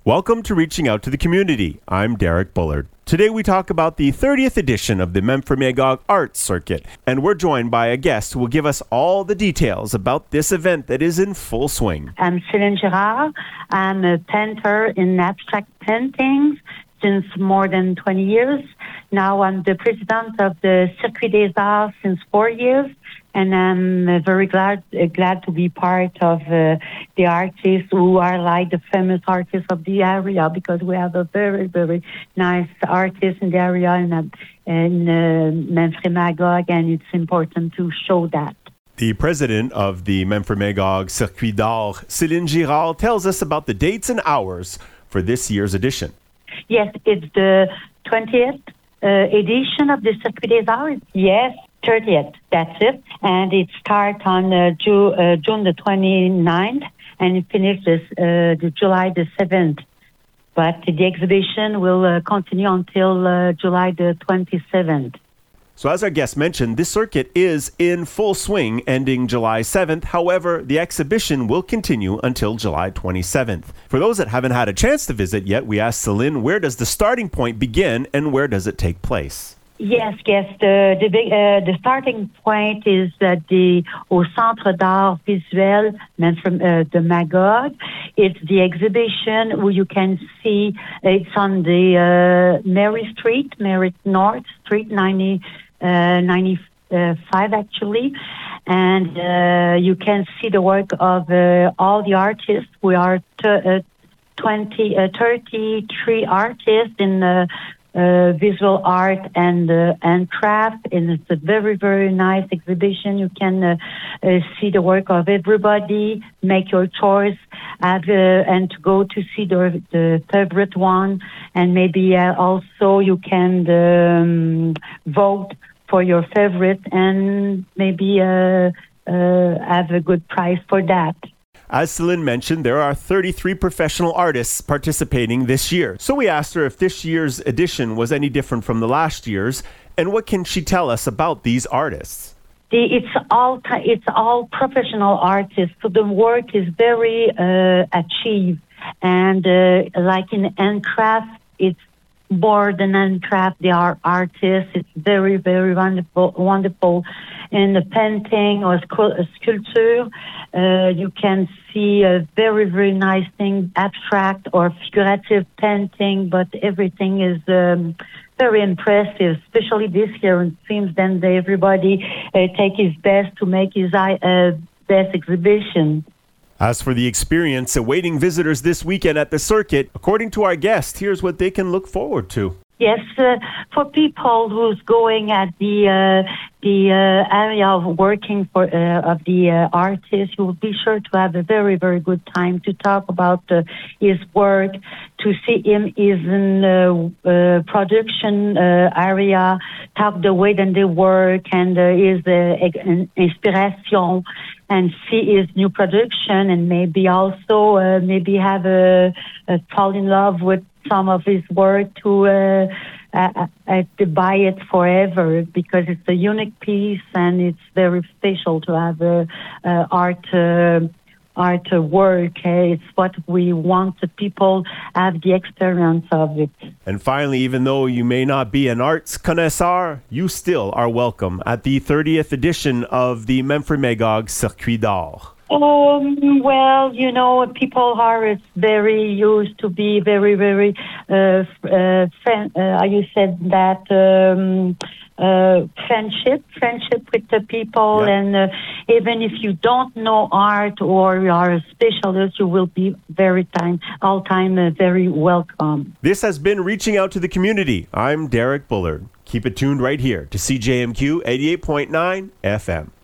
Welcome to Reaching Out to the Community. I'm Derek Bullard. Today we talk about the 30th edition of the Memphremagog Arts Circuit, and we're joined by a guest who will give us all the details about this event that is in full swing. I'm Céline Girard. I'm a painter in abstract paintings since more than 20 years. Now I'm the president of the Circuit des Arts since 4 years, and I'm very glad to be part of the artists who are like the famous artists of the area, because we have a very, very nice artist in the area in Memphremagog, and it's important to show that. The president of the Memphremagog Circuit d'Art, Céline Girard, tells us about the dates and hours for this year's edition. Yes, it's the 20th edition of the Circuit des Arts. Yes, 30th, that's it. And it starts on June the 29th and it finishes the July the 7th. But the exhibition will continue until July the 27th. So as our guest mentioned, this circuit is in full swing ending July 7th. However, the exhibition will continue until July 27th. For those that haven't had a chance to visit yet, we asked Céline, where does the starting point begin and where does it take place? Yes. The starting point is at au Centre d'Art Visuel de Magog. It's the exhibition where you can see it's on the Mary North Street, 95 actually, and you can see the work of all the artists. We are 33 artists in visual art and craft, and it's a very, very nice exhibition. You can see the work of everybody, make your choice, and to go to see the favorite one, and maybe also you can vote for your favorite and maybe have a good prize for that. As Céline mentioned, there are 33 professional artists participating this year. So we asked her if this year's edition was any different from the last year's, and what can she tell us about these artists? It's all professional artists, so the work is very achieved. And like in handcraft, it's more than handcraft. They are artists. It's very, very wonderful. In the painting or sculpture, you can see a very, very nice thing, abstract or figurative painting, but everything is very impressive, especially this year. It seems that everybody take his best to make his best exhibition. As for the experience awaiting visitors this weekend at the circuit, according to our guest, here's what they can look forward to. Yes, for people who's going at the area of working for of the artist, you will be sure to have a very, very good time to talk about his work, to see him in production area, talk the way that they work and his inspiration, and see his new production, and maybe also have fall in love with some of his work to buy it forever, because it's a unique piece and it's very special to have art work. It's what we want the people have the experience of it. And finally, even though you may not be an arts connoisseur, you still are welcome at the 30th edition of the Memphremagog Circuit d'Art. Well, people are very used to be very, very, you said that, friendship with the people. Yeah. And even if you don't know art or you are a specialist, you will be very very welcome. This has been Reaching Out to the Community. I'm Derek Bullard. Keep it tuned right here to CJMQ 88.9 FM.